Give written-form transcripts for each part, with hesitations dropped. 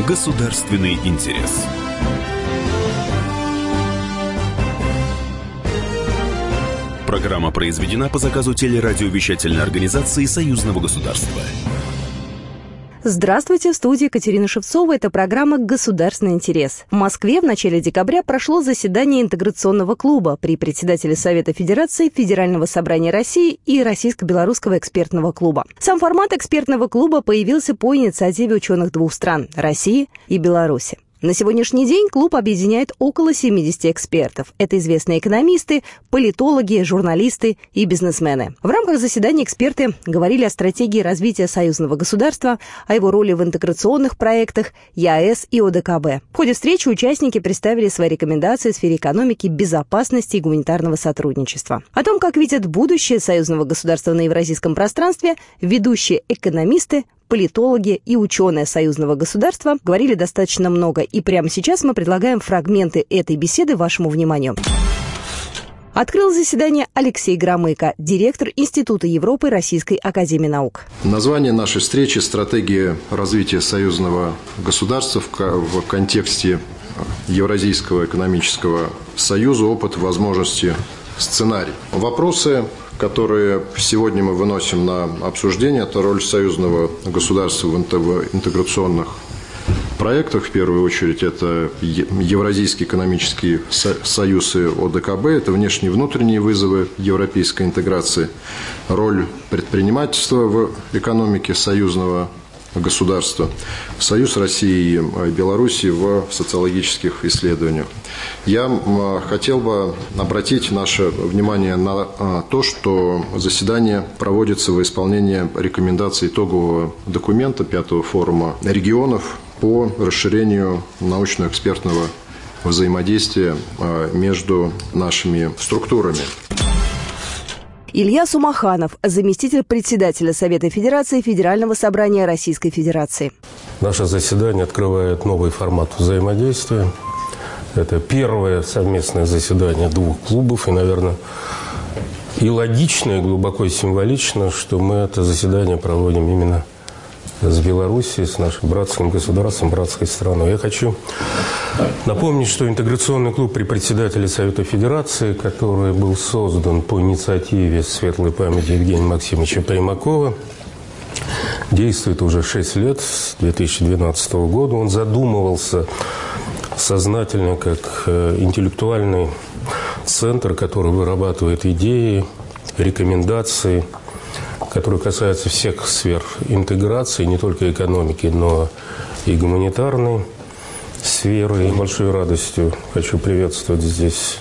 Государственный интерес. Программа произведена по заказу телерадиовещательной организации Союзного государства. Здравствуйте, в студии Екатерина Шевцова. Это программа «Государственный интерес». В Москве в начале декабря прошло заседание интеграционного клуба при председателе Совета Федерации, Федерального собрания России и Российско-белорусского экспертного клуба. Сам формат экспертного клуба появился по инициативе ученых двух стран – России и Беларуси. На сегодняшний день клуб объединяет около 70 экспертов. Это известные экономисты, политологи, журналисты и бизнесмены. В рамках заседания эксперты говорили о стратегии развития союзного государства, о его роли в интеграционных проектах ЕАЭС и ОДКБ. В ходе встречи участники представили свои рекомендации в сфере экономики, безопасности и гуманитарного сотрудничества. О том, как видят будущее союзного государства на евразийском пространстве, ведущие экономисты, политологи и ученые союзного государства говорили достаточно много, и прямо сейчас мы предлагаем фрагменты этой беседы вашему вниманию. Открыл заседание Алексей Громыко, директор Института Европы Российской академии наук. Название нашей встречи – «Стратегия развития союзного государства в контексте Евразийского экономического союза. Опыт, возможности, сценарий». Вопросы, которые сегодня мы выносим на обсуждение, это роль союзного государства в интеграционных проектах. В первую очередь, это Евразийский экономический союз и ОДКБ, это внешние и внутренние вызовы европейской интеграции, роль предпринимательства в экономике союзного государства, союз России и Беларуси в социологических исследованиях. Я хотел бы обратить наше внимание на то, что заседание проводится во исполнение рекомендаций итогового документа 5-го форума регионов по расширению научно-экспертного взаимодействия между нашими структурами. Илья Сумаханов, заместитель председателя Совета Федерации Федерального собрания Российской Федерации. Наше заседание открывает новый формат взаимодействия. Это первое совместное заседание двух клубов. И, наверное, и логично, и глубоко символично, что мы это заседание проводим именно с Белоруссией, с нашим братским государством, братской страной. Я хочу напомнить, что интеграционный клуб при председателе Совета Федерации, который был создан по инициативе светлой памяти Евгения Максимовича Примакова, действует уже 6 лет, с 2012 года. Он задумывался сознательно как интеллектуальный центр, который вырабатывает идеи, рекомендации, которые касаются всех сфер интеграции, не только экономики, но и гуманитарной сферы. И большой радостью хочу приветствовать здесь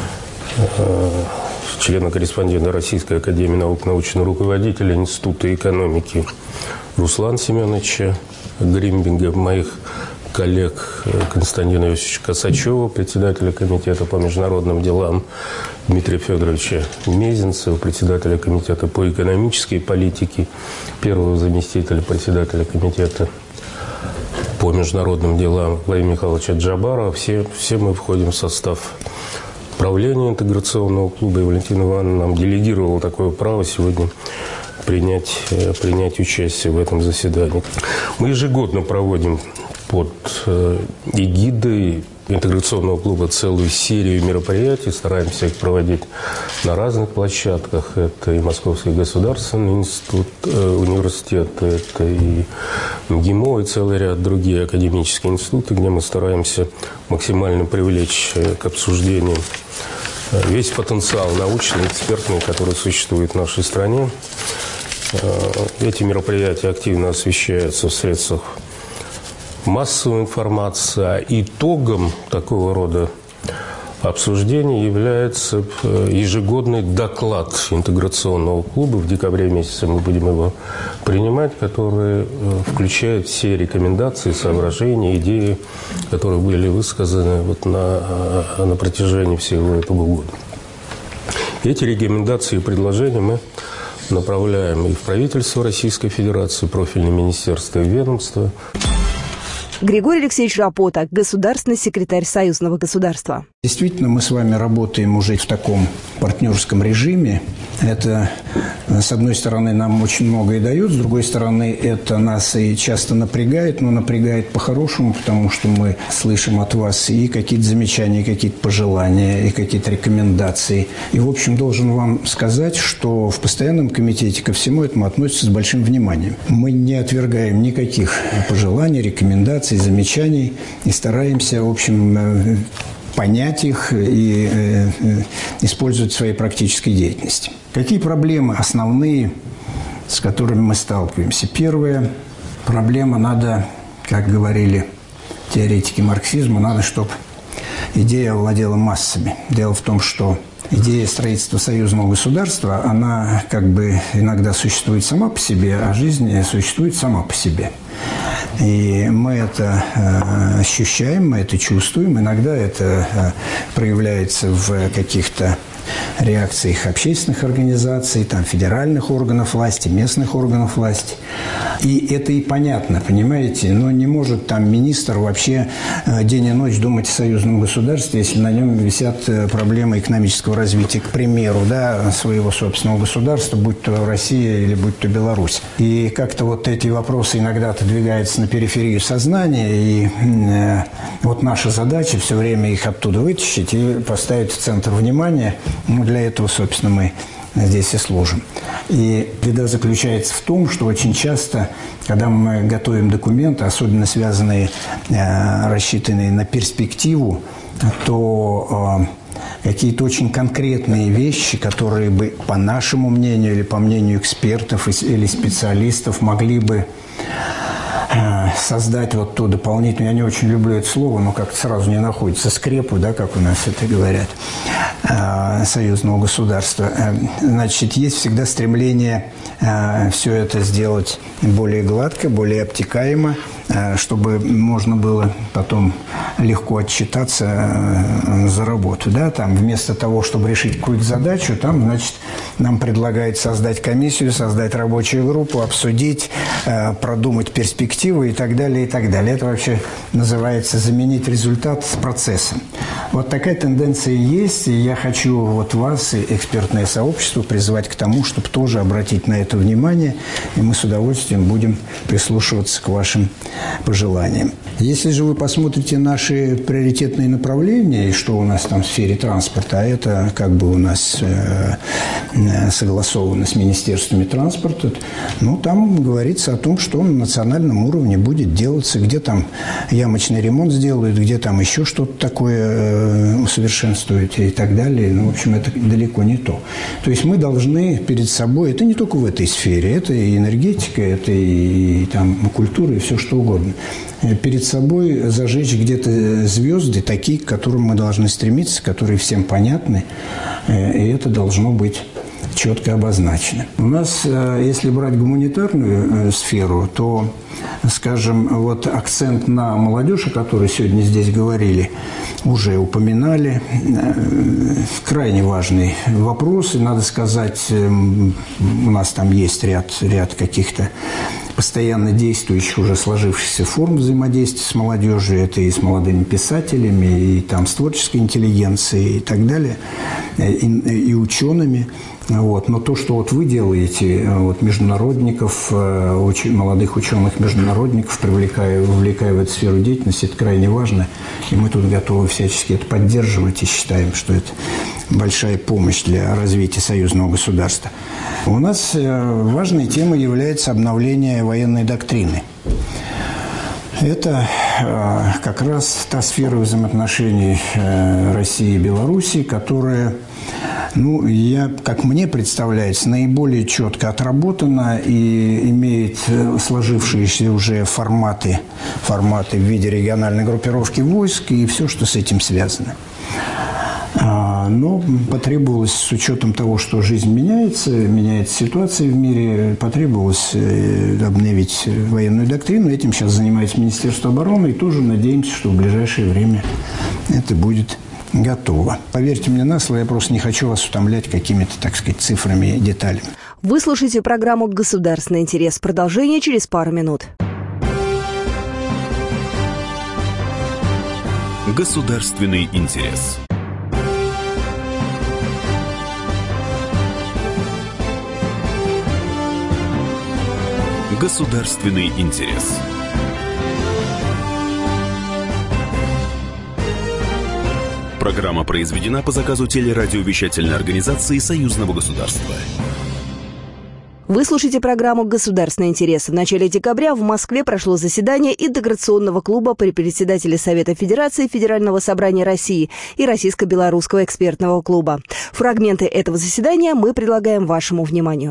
члена-корреспондента Российской академии наук, научного руководителя Института экономики Руслана Семеновича Гримбинга, моих коллег Константина Иосифовича Косачева, председателя комитета по международным делам, Дмитрия Федоровича Мезенцева, председателя комитета по экономической политике, первого заместителя председателя комитета по международным делам Владимира Михайловича Джабарова. Все мы входим в состав правления интеграционного клуба, и Валентина Ивановна нам делегировала такое право сегодня принять участие в этом заседании. Мы ежегодно проводим под эгидой интеграционного клуба целую серию мероприятий. Стараемся их проводить на разных площадках. Это и Московский государственный университет, это и МГИМО, и целый ряд других академических институтов, где мы стараемся максимально привлечь к обсуждению весь потенциал научный, экспертный, который существует в нашей стране. Эти мероприятия активно освещаются в средствах массовой информации, а итогом такого рода обсуждений является ежегодный доклад интеграционного клуба. В декабре месяце мы будем его принимать, который включает все рекомендации, соображения, идеи, которые были высказаны на протяжении всего этого года. Эти рекомендации и предложения мы направляем и в правительство Российской Федерации, профильные министерства и ведомства. Григорий Алексеевич Рапота, государственный секретарь Союзного государства. Действительно, мы с вами работаем уже в таком партнерском режиме. Это, с одной стороны, нам очень многое дает, с другой стороны, это нас и часто напрягает, но напрягает по-хорошему, потому что мы слышим от вас и какие-то замечания, и какие-то пожелания, и какие-то рекомендации. И, в общем, должен вам сказать, что в постоянном комитете ко всему этому относятся с большим вниманием. Мы не отвергаем никаких пожеланий, рекомендаций, замечаний и стараемся, в общем, понять их и использовать в своей практической деятельности. Какие проблемы основные, с которыми мы сталкиваемся? Первая проблема: надо, как говорили теоретики марксизма, надо, чтобы идея овладела массами. Дело в том, что идея строительства союзного государства, она как бы иногда существует сама по себе, а жизнь существует сама по себе. И мы это ощущаем, мы это чувствуем. Иногда это проявляется в каких-то реакциях общественных организаций, там, федеральных органов власти, местных органов власти. И это и понятно, понимаете? Но не может там министр вообще день и ночь думать о союзном государстве, если на нем висят проблемы экономического развития, к примеру, да, своего собственного государства, будь то Россия или будь то Беларусь. И как-то вот эти вопросы иногда отодвигаются на периферию сознания, и вот наша задача все время их оттуда вытащить и поставить в центр внимания. Ну, для этого, собственно, мы здесь и служим. И беда заключается в том, что очень часто, когда мы готовим документы, особенно связанные, рассчитанные на перспективу, то какие-то очень конкретные вещи, которые бы, по нашему мнению или по мнению экспертов или специалистов, могли бы создать вот ту дополнительную, я не очень люблю это слово, но как-то сразу не находится, скрепу, да, как у нас это говорят, союзного государства. Значит, есть всегда стремление все это сделать более гладко, более обтекаемо, чтобы можно было потом легко отчитаться за работу. Да? Там, вместо того, чтобы решить какую-то задачу, там, значит, нам предлагают создать комиссию, создать рабочую группу, обсудить, продумать перспективы и так далее, и так далее. Это вообще называется заменить результат с процессом. Вот такая тенденция есть, и я хочу вот вас и экспертное сообщество призвать к тому, чтобы тоже обратить на это внимание, и мы с удовольствием будем прислушиваться к вашим пожеланиям. Если же вы посмотрите наши приоритетные направления, и что у нас там в сфере транспорта, а это как бы у нас согласовано с министерствами транспорта, ну, там говорится о том, что на национальном уровне будет делаться, где там ямочный ремонт сделают, где там еще что-то такое усовершенствуют и так далее. Ну, в общем, это далеко не то. То есть мы должны перед собой, это не только в этой сфере, это и энергетика, это и там культура, и все что угодно, перед собой зажечь где-то звезды, такие, к которым мы должны стремиться, которые всем понятны, и это должно быть четко обозначено. У нас, если брать гуманитарную сферу, то, скажем, вот акцент на молодежь, о которой сегодня здесь говорили, уже упоминали, крайне важный вопрос, и, надо сказать, у нас там есть ряд каких-то постоянно действующих, уже сложившихся форм взаимодействия с молодежью. Это и с молодыми писателями, и там с творческой интеллигенцией и так далее, и учеными. Вот. Но то, что вот вы делаете, вот, международников, очень молодых ученых-международников, вовлекая в эту сферу деятельности, это крайне важно. И мы тут готовы всячески это поддерживать и считаем, что это большая помощь для развития союзного государства. У нас важной темой является обновление военной доктрины. Это как раз та сфера взаимоотношений России и Белоруссии, которая, ну, как мне представляется, наиболее четко отработана и имеет сложившиеся уже форматы в виде региональной группировки войск и все, что с этим связано. Но потребовалось, с учетом того, что жизнь меняется ситуация в мире, потребовалось обновить военную доктрину. Этим сейчас занимается Министерство обороны, и тоже надеемся, что в ближайшее время это будет готово. Поверьте мне на слово, я просто не хочу вас утомлять какими-то, так сказать, цифрами и деталями. Вы слушаете программу «Государственный интерес». Продолжение через пару минут. Государственный интерес. Государственный интерес. Программа произведена по заказу телерадиовещательной организации Союзного государства. Вы слушаете программу «Государственный интерес». В начале декабря в Москве прошло заседание интеграционного клуба при председателе Совета Федерации Федерального собрания России и Российско-белорусского экспертного клуба. Фрагменты этого заседания мы предлагаем вашему вниманию.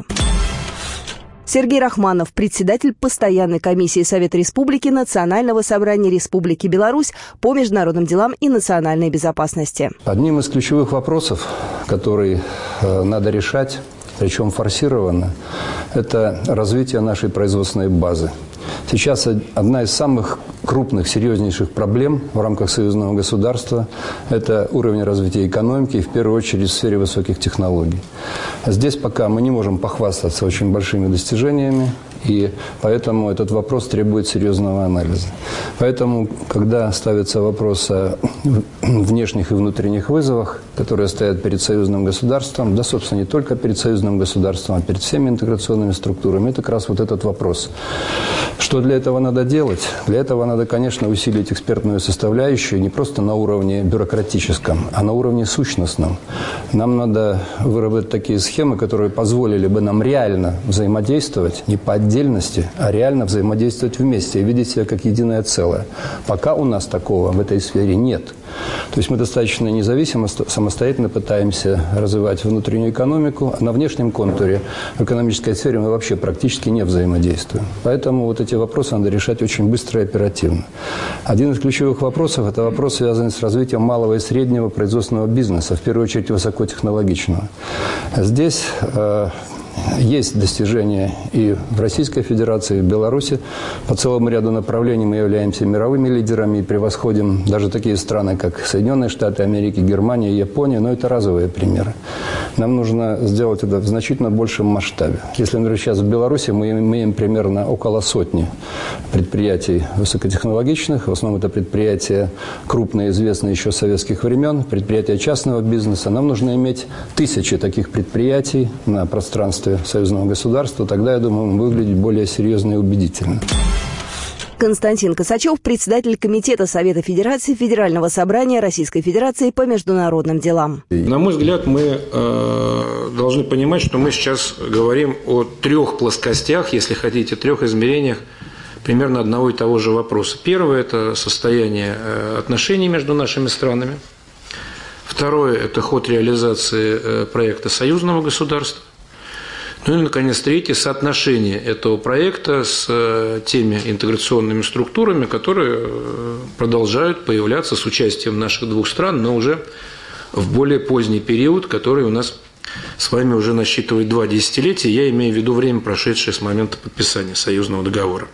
Сергей Рахманов, председатель постоянной комиссии Совета Республики Национального собрания Республики Беларусь по международным делам и национальной безопасности. Одним из ключевых вопросов, который надо решать, причем форсированно, это развитие нашей производственной базы. Сейчас одна из самых крупных, серьезнейших проблем в рамках союзного государства – это уровень развития экономики, и в первую очередь в сфере высоких технологий. Здесь пока мы не можем похвастаться очень большими достижениями, и поэтому этот вопрос требует серьезного анализа. Поэтому, когда ставится вопрос о внешних и внутренних вызовах, которые стоят перед союзным государством, да, собственно, не только перед союзным государством, а перед всеми интеграционными структурами, это как раз вот этот вопрос. Что для этого надо делать? Для этого надо, конечно, усилить экспертную составляющую не просто на уровне бюрократическом, а на уровне сущностном. Нам надо выработать такие схемы, которые позволили бы нам реально взаимодействовать, не по отдельности, а реально взаимодействовать вместе и видеть себя как единое целое. Пока у нас такого в этой сфере нет. То есть мы достаточно независимо, самостоятельно пытаемся развивать внутреннюю экономику, а на внешнем контуре в экономической сфере мы вообще практически не взаимодействуем. Поэтому вот эти вопросы надо решать очень быстро и оперативно. Один из ключевых вопросов – это вопрос, связанный с развитием малого и среднего производственного бизнеса, в первую очередь высокотехнологичного. Здесь есть достижения и в Российской Федерации, и в Беларуси. По целому ряду направлений мы являемся мировыми лидерами и превосходим даже такие страны, как Соединенные Штаты Америки, Германия, Япония, но это разовые примеры. Нам нужно сделать это в значительно большем масштабе. Если, например, сейчас в Беларуси мы имеем примерно около сотни предприятий высокотехнологичных, в основном это предприятия крупные, известные еще с советских времен, предприятия частного бизнеса. Нам нужно иметь тысячи таких предприятий на пространстве союзного государства, тогда, я думаю, мы выглядим более серьезно и убедительно. Константин Косачев, председатель Комитета Совета Федерации Федерального собрания Российской Федерации по международным делам. На мой взгляд, мы должны понимать, что мы сейчас говорим о трех плоскостях, если хотите, трех измерениях примерно одного и того же вопроса. Первое – это состояние отношений между нашими странами. Второе – это ход реализации проекта союзного государства. Ну и, наконец, третье – соотношение этого проекта с теми интеграционными структурами, которые продолжают появляться с участием наших двух стран, но уже в более поздний период, который у нас с вами уже насчитывает 2 десятилетия. Я имею в виду время, прошедшее с момента подписания союзного договора.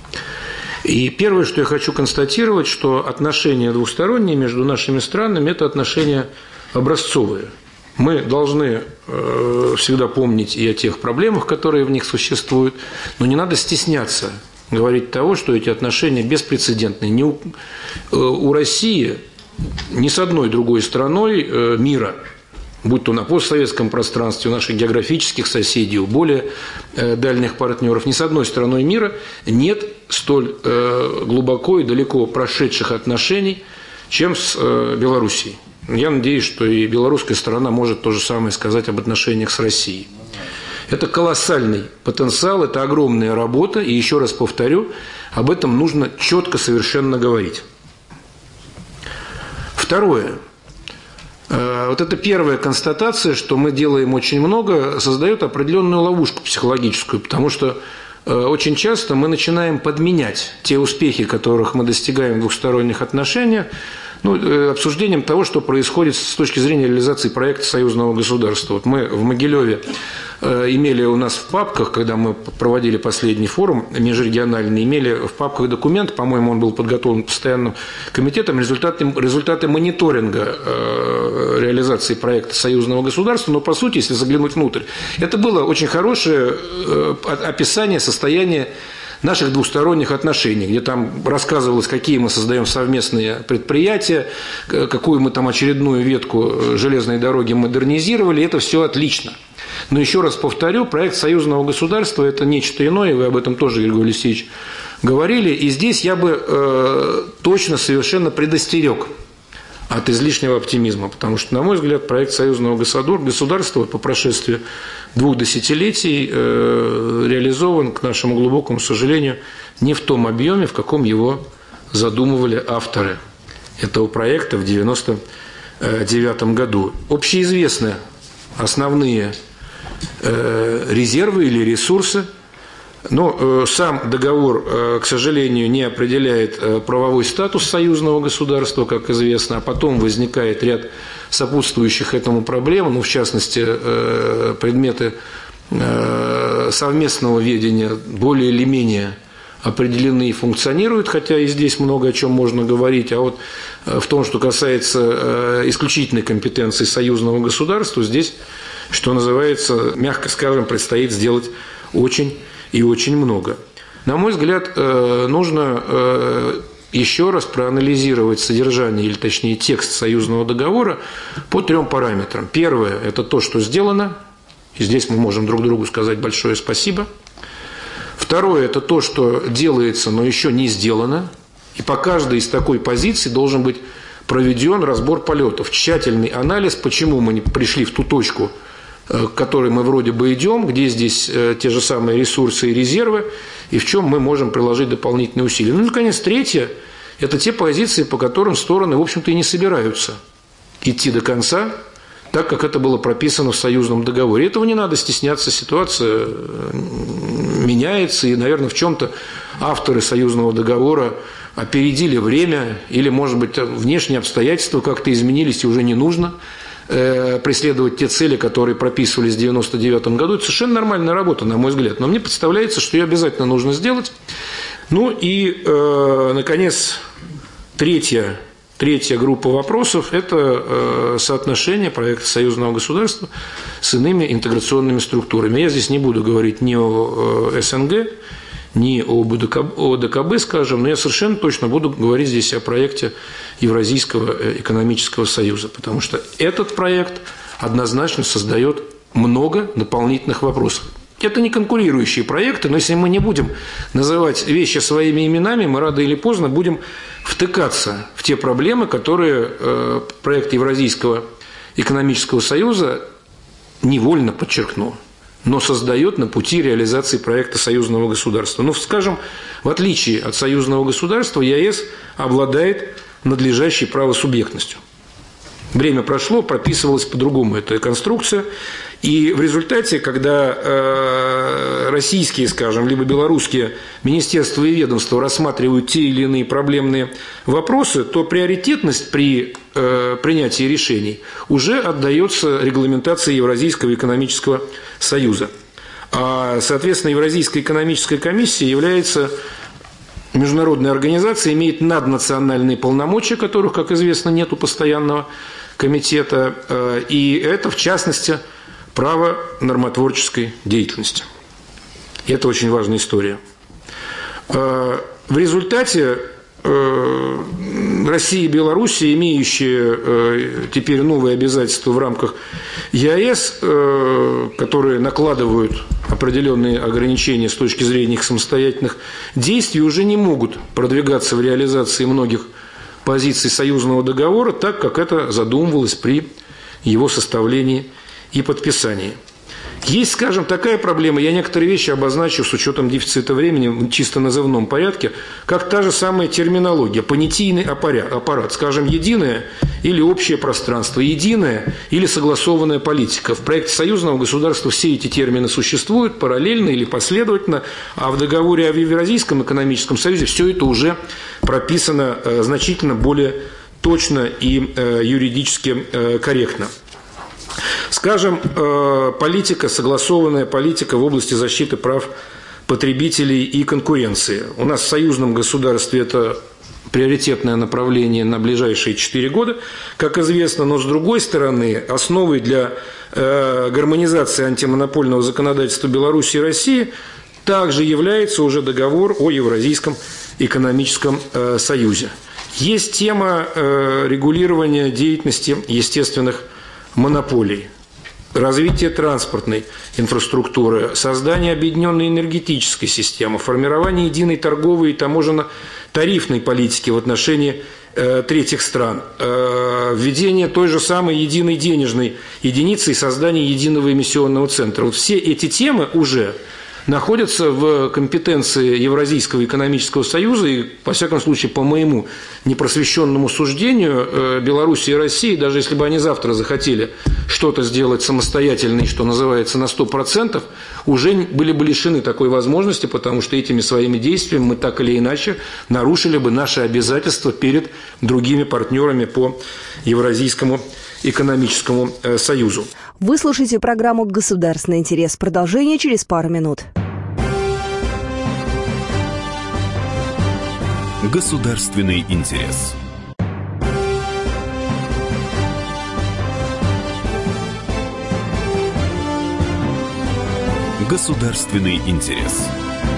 И первое, что я хочу констатировать, что отношения двусторонние между нашими странами – это отношения образцовые. Мы должны всегда помнить и о тех проблемах, которые в них существуют, но не надо стесняться говорить того, что эти отношения беспрецедентные. Ни у России, ни с одной другой страной мира, будь то на постсоветском пространстве, у наших географических соседей, у более дальних партнеров, ни с одной страной мира нет столь глубоко и далеко прошедших отношений, чем с Белоруссией. Я надеюсь, что и белорусская сторона может то же самое сказать об отношениях с Россией. Это колоссальный потенциал, это огромная работа, и еще раз повторю, об этом нужно четко совершенно говорить. Второе. Вот эта первая констатация, что мы делаем очень много, создает определенную ловушку психологическую, потому что очень часто мы начинаем подменять те успехи, которых мы достигаем в двухсторонних отношениях, обсуждением того, что происходит с точки зрения реализации проекта союзного государства. Вот мы в Могилеве имели у нас в папках, когда мы проводили последний форум межрегиональный, имели в папках документ, по-моему, он был подготовлен постоянным комитетом, результаты мониторинга реализации проекта союзного государства, но, по сути, если заглянуть внутрь, это было очень хорошее описание состояния наших двусторонних отношений, где там рассказывалось, какие мы создаем совместные предприятия, какую мы там очередную ветку железной дороги модернизировали. Это все отлично. Но еще раз повторю, проект союзного государства – это нечто иное, вы об этом тоже, Григорий Алексеевич, говорили. И здесь я бы точно совершенно предостерег от излишнего оптимизма, потому что, на мой взгляд, проект союзного государства по прошествии 2 десятилетий реализован, к нашему глубокому сожалению, не в том объеме, в каком его задумывали авторы этого проекта в 1999 году. Общеизвестны основные резервы или ресурсы, но сам договор, к сожалению, не определяет правовой статус союзного государства, как известно, а потом возникает ряд сопутствующих этому проблем, ну, в частности, предметы совместного ведения более или менее определены и функционируют, хотя и здесь много о чем можно говорить, а вот в том, что касается исключительной компетенции союзного государства, здесь, что называется, мягко скажем, предстоит сделать очень и очень много. На мой взгляд, нужно еще раз проанализировать содержание, или точнее текст союзного договора по 3 параметрам. Первое – это то, что сделано, и здесь мы можем друг другу сказать большое спасибо. Второе – это то, что делается, но еще не сделано, и по каждой из такой позиций должен быть проведен разбор полетов, тщательный анализ, почему мы не пришли в ту точку, к которой мы вроде бы идем, где здесь те же самые ресурсы и резервы, и в чем мы можем приложить дополнительные усилия. Ну и, наконец, третье – это те позиции, по которым стороны, в общем-то, и не собираются идти до конца, так, как это было прописано в союзном договоре. Этого не надо стесняться, ситуация меняется, и, наверное, в чем-то авторы союзного договора опередили время, или, может быть, внешние обстоятельства как-то изменились, и уже не нужно преследовать те цели, которые прописывались в 1999 году. Это совершенно нормальная работа, на мой взгляд. Но мне представляется, что ее обязательно нужно сделать. Ну и, наконец, третья группа вопросов – это соотношение проекта союзного государства с иными интеграционными структурами. Я здесь не буду говорить ни о СНГ, ни о ДКБ, скажем, но я совершенно точно буду говорить здесь о проекте Евразийского экономического союза, потому что этот проект однозначно создает много дополнительных вопросов. Это не конкурирующие проекты, но если мы не будем называть вещи своими именами, мы рано или поздно будем втыкаться в те проблемы, которые проект Евразийского экономического союза, невольно подчеркну, но создает на пути реализации проекта союзного государства. Ну, скажем, в отличие от союзного государства, ЕАЭС обладает надлежащей правосубъектностью. Время прошло, прописывалась по-другому эта конструкция, и в результате, когда российские, скажем, либо белорусские министерства и ведомства рассматривают те или иные проблемные вопросы, то приоритетность при принятии решений уже отдается регламентации Евразийского экономического союза. А, соответственно, Евразийская экономическая комиссия является международной организацией, имеет наднациональные полномочия, которых, как известно, нет у постоянного комитета, и это, в частности, право нормотворческой деятельности. И это очень важная история. В результате Россия и Беларусь, имеющие теперь новые обязательства в рамках ЕАЭС, которые накладывают определенные ограничения с точки зрения их самостоятельных действий, уже не могут продвигаться в реализации многих позиций союзного договора так, как это задумывалось при его составлении и подписании. Есть, скажем, такая проблема, я некоторые вещи обозначу с учетом дефицита времени в чисто назывном порядке, как та же самая терминология, понятийный аппарат, скажем, единое или общее пространство, единая или согласованная политика. В проекте союзного государства все эти термины существуют параллельно или последовательно, а в договоре о Евразийском экономическом союзе все это уже прописано значительно более точно и юридически корректно. Скажем, политика, согласованная политика в области защиты прав потребителей и конкуренции. У нас в союзном государстве это приоритетное направление на ближайшие 4 года, как известно, но с другой стороны, основой для гармонизации антимонопольного законодательства Беларуси и России также является уже договор о Евразийском экономическом союзе. Есть тема регулирования деятельности естественных монополий, развитие транспортной инфраструктуры, создание объединенной энергетической системы, формирование единой торговой и таможенно-тарифной политики в отношении третьих стран, введение той же самой единой денежной единицы и создание единого эмиссионного центра. Вот все эти темы уже находятся в компетенции Евразийского экономического союза, и, во всяком случае, по моему непросвещенному суждению, Беларусь и Россия, даже если бы они завтра захотели что-то сделать самостоятельно, и, что называется, на 100%, уже были бы лишены такой возможности, потому что этими своими действиями мы так или иначе нарушили бы наши обязательства перед другими партнерами по Евразийскому экономическому союзу. Вы слушаете программу «Государственный интерес». Продолжение через пару минут. Государственный интерес. Государственный интерес.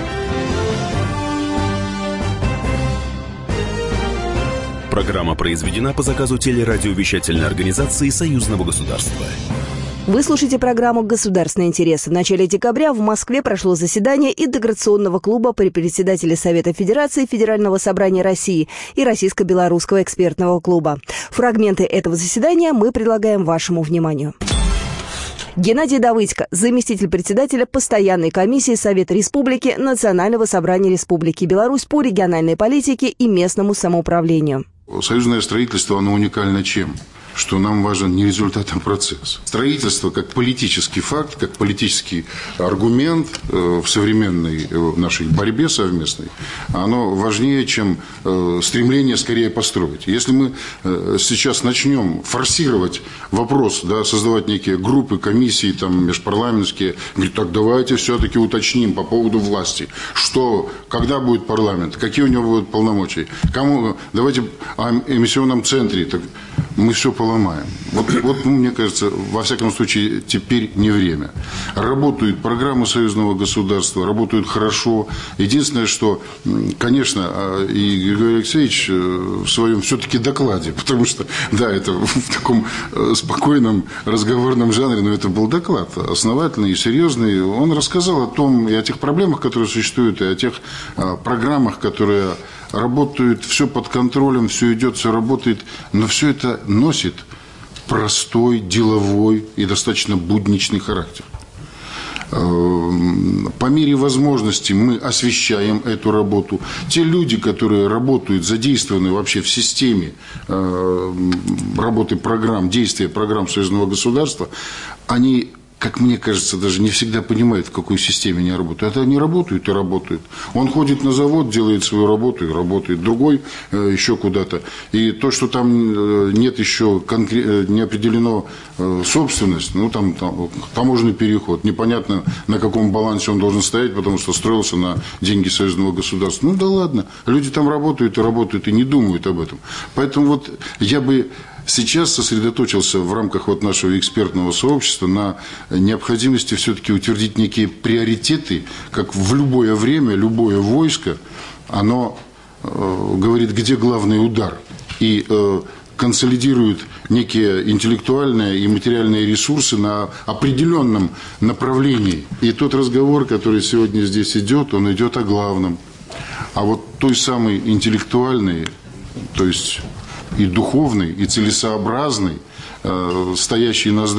Программа произведена по заказу телерадиовещательной организации Союзного государства. Вы слушаете программу «Государственный интерес». В начале декабря в Москве прошло заседание интеграционного клуба при председателе Совета Федерации Федерального собрания России и Российско-белорусского экспертного клуба. Фрагменты этого заседания мы предлагаем вашему вниманию. Геннадий Давыдько, заместитель председателя Постоянной комиссии Совета Республики Национального собрания Республики Беларусь по региональной политике и местному самоуправлению. Союзное строительство, оно уникально чем? Что нам важен не результат, а процесс. Строительство как политический факт, как политический аргумент в современной нашей борьбе совместной, оно важнее, чем стремление скорее построить. Если мы сейчас начнем форсировать вопрос, да, создавать некие группы, комиссии там, межпарламентские, говорить, так давайте все-таки уточним по поводу власти, что, когда будет парламент, какие у него будут полномочия, кому, давайте о эмиссионном центре, так мы все поломаем. Вот, мне кажется, во всяком случае, теперь не время. Работают программы союзного государства, работают хорошо. Единственное, что, конечно, и Григорий Алексеевич в своем все-таки докладе, потому что, да, это в таком спокойном разговорном жанре, но это был доклад основательный и серьезный. Он рассказал о том и о тех проблемах, которые существуют, и о тех программах, которые работают, все под контролем, все идет, все работает, но все это носит простой, деловой и достаточно будничный характер. По мере возможности мы освещаем эту работу. Те люди, которые работают, задействованы вообще в системе работы программ, действия программ союзного государства, они, как мне кажется, даже не всегда понимают, в какой системе они работают. Это они работают и работают. Он ходит на завод, делает свою работу и работает. Другой еще куда-то. И то, что там нет еще не определено собственность, ну, там таможенный переход. Непонятно, на каком балансе он должен стоять, потому что строился на деньги союзного государства. Ну, да ладно. Люди там работают и не думают об этом. Поэтому вот я бы сейчас сосредоточился в рамках вот нашего экспертного сообщества на необходимости все-таки утвердить некие приоритеты, как в любое время, любое войско, оно говорит, где главный удар, и консолидирует некие интеллектуальные и материальные ресурсы на определенном направлении. И тот разговор, который сегодня здесь идет, он идет о главном. А вот той самой интеллектуальной, то есть и духовный, и целесообразный, стоящий на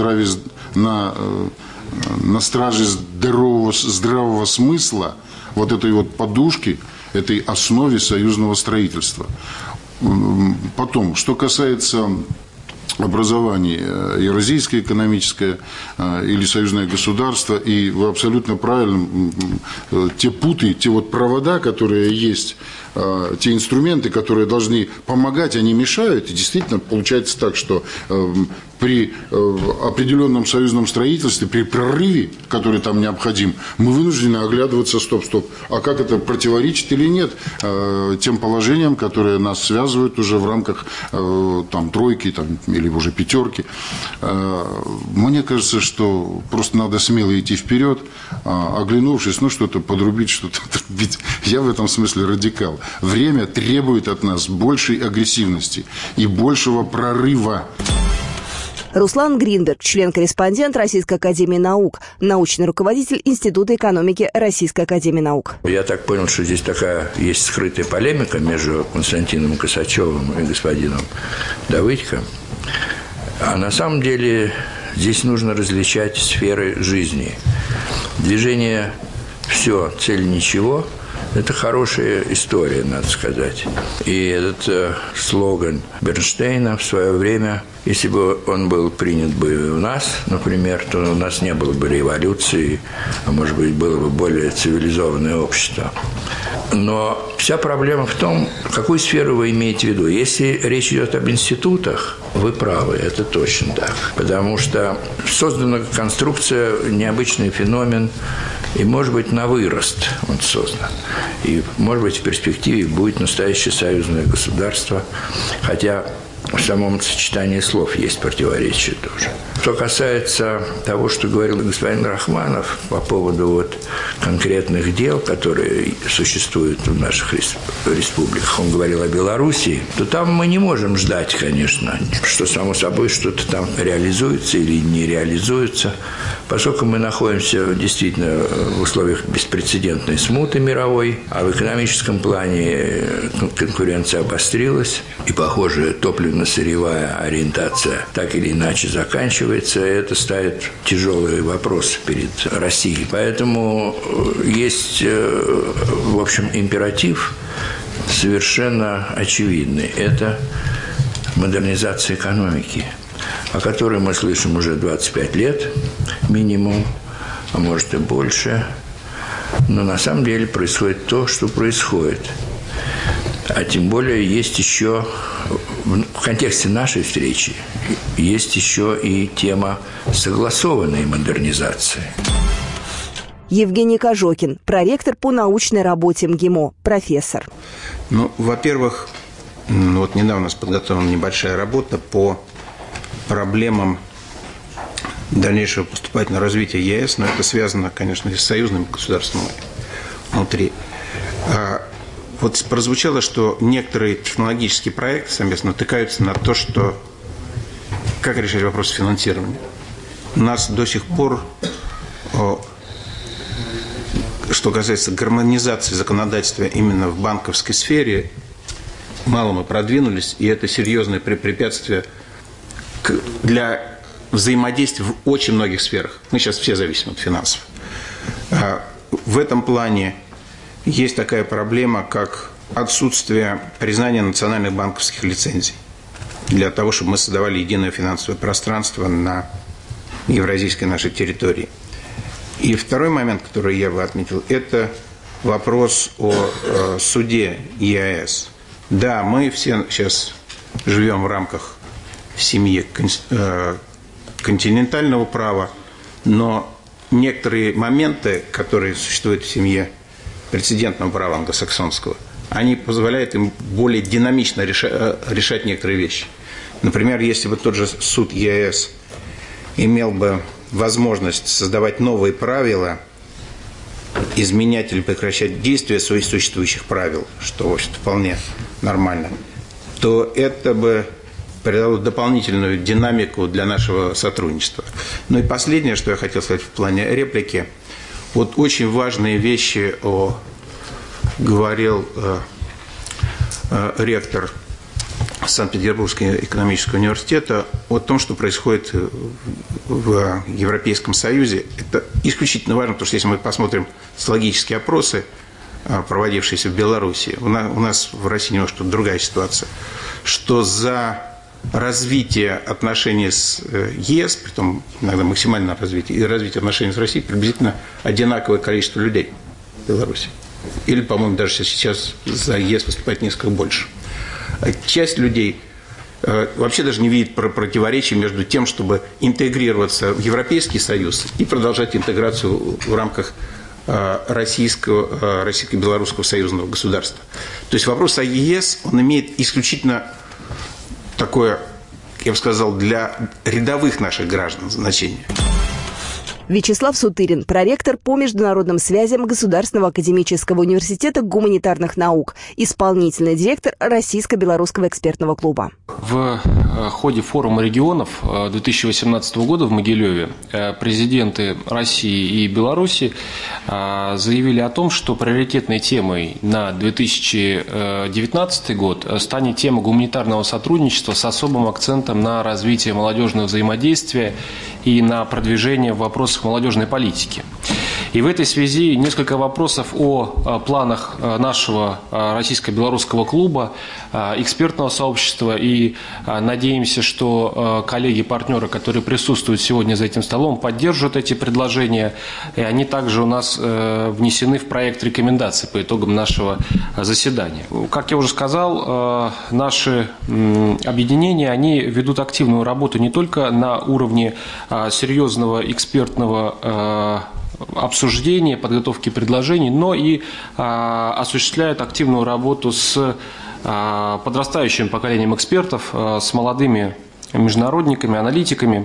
страже здравого смысла, вот этой вот подушки, этой основе союзного строительства. Потом, что касается образования, Евразийское экономическое или союзное государство, и вы абсолютно правильно, те путы, те вот провода, которые есть те инструменты, которые должны помогать, они мешают. И действительно получается так, что при определенном союзном строительстве, при прорыве, который там необходим, мы вынуждены оглядываться стоп. А как это противоречит или нет тем положениям, которые нас связывают уже в рамках там, тройки там, или уже пятерки. Мне кажется, что просто надо смело идти вперед, оглянувшись, что-то подрубить, что-то отрубить. Я в этом смысле радикал. Время требует от нас большей агрессивности и большего прорыва. Руслан Гринберг, член-корреспондент Российской академии наук, научный руководитель Института экономики Российской академии наук. Я так понял, что здесь такая есть скрытая полемика между Константином Косачевым и господином Давыдько. А на самом деле здесь нужно различать сферы жизни. Движение «все, цель ничего» – это хорошая история, надо сказать. И этот слоган Бернштейна в свое время, если бы он был принят бы у нас, например, то у нас не было бы революции, а может быть, было бы более цивилизованное общество. Но вся проблема в том, какую сферу вы имеете в виду. Если речь идет об институтах, вы правы, это точно так. Потому что создана конструкция, необычный феномен, и, может быть, на вырост он создан. И, может быть, в перспективе будет настоящее союзное государство, хотя в самом сочетании слов есть противоречие тоже. Что касается того, что говорил господин Рахманов по поводу конкретных дел, которые существуют в наших республиках, он говорил о Белоруссии, то там мы не можем ждать, конечно, что само собой что-то там реализуется или не реализуется, поскольку мы находимся действительно в условиях беспрецедентной смуты мировой, а в экономическом плане конкуренция обострилась, и, похоже, топливно-сырьевая ориентация так или иначе заканчивается. Это ставит тяжелые вопросы перед Россией. Поэтому есть, в общем, императив совершенно очевидный. Это модернизация экономики, о которой мы слышим уже 25 лет минимум, а может и больше. Но на самом деле происходит то, что происходит. А тем более есть еще, в контексте нашей встречи, есть еще и тема согласованной модернизации. Евгений Кожокин, проректор по научной работе МГИМО, профессор. Во-первых, недавно у нас подготовлена небольшая работа по проблемам дальнейшего поступательного развития ЕС, но это связано, конечно, и с союзным государством внутри. Прозвучало, что некоторые технологические проекты совместно натыкаются на то, что как решать вопрос финансирования. У нас до сих пор, что касается гармонизации законодательства именно в банковской сфере, мало мы продвинулись, и это серьезное препятствие для взаимодействия в очень многих сферах. Мы сейчас все зависим от финансов. В этом плане есть такая проблема, как отсутствие признания национальных банковских лицензий для того, чтобы мы создавали единое финансовое пространство на евразийской нашей территории. И второй момент, который я бы отметил, это вопрос о суде ЕАЭС. Да, мы все сейчас живем в рамках семьи континентального права, но некоторые моменты, которые существуют в семье прецедентного права англосаксонского, они позволяют им более динамично решать некоторые вещи. Например, если бы тот же суд ЕАЭС имел бы возможность создавать новые правила, изменять или прекращать действие своих существующих правил, что, в общем-то, вполне нормально, то это бы придало дополнительную динамику для нашего сотрудничества. Ну и последнее, что я хотел сказать в плане реплики. Очень важные вещи говорил ректор Санкт-Петербургского экономического университета о том, что происходит в Европейском Союзе. Это исключительно важно, потому что если мы посмотрим социологические опросы, проводившиеся в Беларуси, у нас в России немножко другая ситуация, что за развитие отношений с ЕС, притом иногда максимальное развитие, и развитие отношений с Россией приблизительно одинаковое количество людей в Беларуси. или, по-моему, даже сейчас за ЕС выступает несколько больше. Часть людей вообще даже не видит противоречий между тем, чтобы интегрироваться в Европейский Союз и продолжать интеграцию в рамках Российско-Белорусского союзного государства. То есть вопрос о ЕС, он имеет исключительно такое, я бы сказал, для рядовых наших граждан значение. Вячеслав Сутырин, проректор по международным связям Государственного академического университета гуманитарных наук, исполнительный директор Российско-Белорусского экспертного клуба. В ходе форума регионов 2018 года в Могилеве президенты России и Беларуси заявили о том, что приоритетной темой на 2019 год станет тема гуманитарного сотрудничества с особым акцентом на развитие молодежного взаимодействия и на продвижение в вопросах молодежной политики. И в этой связи несколько вопросов о планах нашего российско-белорусского клуба, экспертного сообщества. И надеемся, что коллеги-партнеры, которые присутствуют сегодня за этим столом, поддержат эти предложения. И они также у нас внесены в проект рекомендаций по итогам нашего заседания. Как я уже сказал, наши объединения, они ведут активную работу не только на уровне серьезного экспертного обсуждения, подготовки предложений, но и осуществляют активную работу с подрастающим поколением экспертов, с молодыми международниками, аналитиками.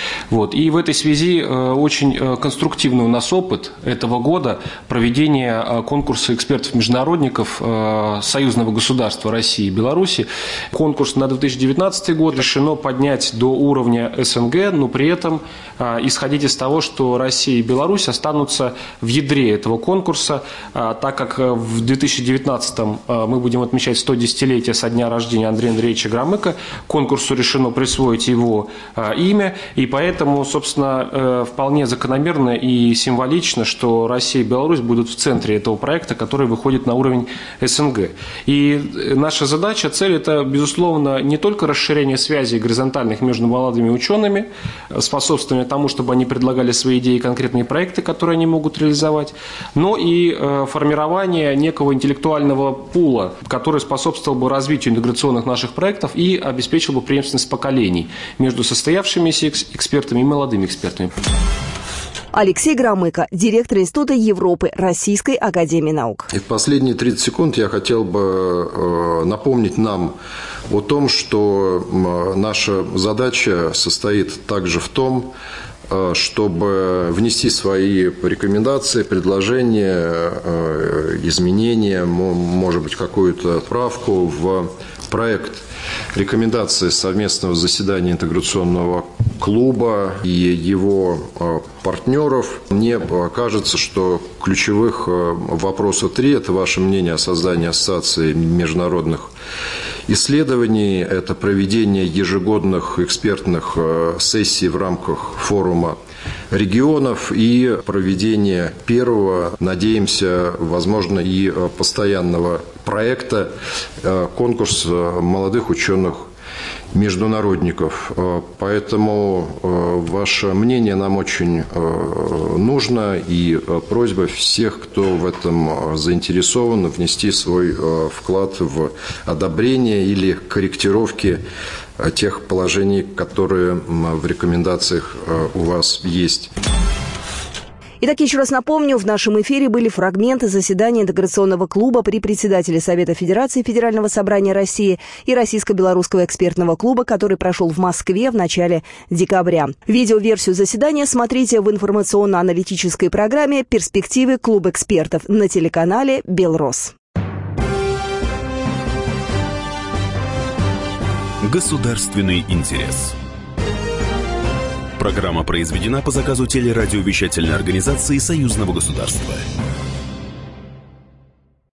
И в этой связи очень конструктивный у нас опыт этого года проведения конкурса экспертов-международников союзного государства России и Беларуси. Конкурс на 2019 год решено поднять до уровня СНГ, но при этом исходить из того, что Россия и Беларусь останутся в ядре этого конкурса, так как в 2019 мы будем отмечать 110-летие со дня рождения Андрея Андреевича Громыка. Конкурсу решено присвоить его имя. И поэтому, собственно, вполне закономерно и символично, что Россия и Беларусь будут в центре этого проекта, который выходит на уровень СНГ. И наша задача, цель – это, безусловно, не только расширение связей горизонтальных между молодыми учеными, способствование тому, чтобы они предлагали свои идеи и конкретные проекты, которые они могут реализовать, но и формирование некого интеллектуального пула, который способствовал бы развитию интеграционных наших проектов и обеспечил бы преемственность поколений между состоявшимися экспертами и молодыми экспертами. Алексей Громыко, директор Института Европы Российской академии наук. И в последние 30 секунд я хотел бы напомнить нам о том, что наша задача состоит также в том, чтобы внести свои рекомендации, предложения, изменения, может быть, какую-то правку в проект рекомендации совместного заседания интеграционного клуба и его партнеров. Мне кажется, что ключевых вопросов 3 – это ваше мнение о создании ассоциации международных исследований, это проведение ежегодных экспертных сессий в рамках форума регионов и проведение первого, надеемся, возможно, и постоянного проекта конкурс молодых ученых-международников. Поэтому ваше мнение нам очень нужно, и просьба всех, кто в этом заинтересован, внести свой вклад в одобрение или корректировки тех положений, которые в рекомендациях у вас есть. Итак, еще раз напомню, в нашем эфире были фрагменты заседания интеграционного клуба при председателе Совета Федерации Федерального собрания России и Российско-белорусского экспертного клуба, который прошел в Москве в начале декабря. Видеоверсию заседания смотрите в информационно-аналитической программе «Перспективы. Клуб экспертов» на телеканале «Белрос». Государственный интерес. Программа произведена по заказу телерадиовещательной организации Союзного государства.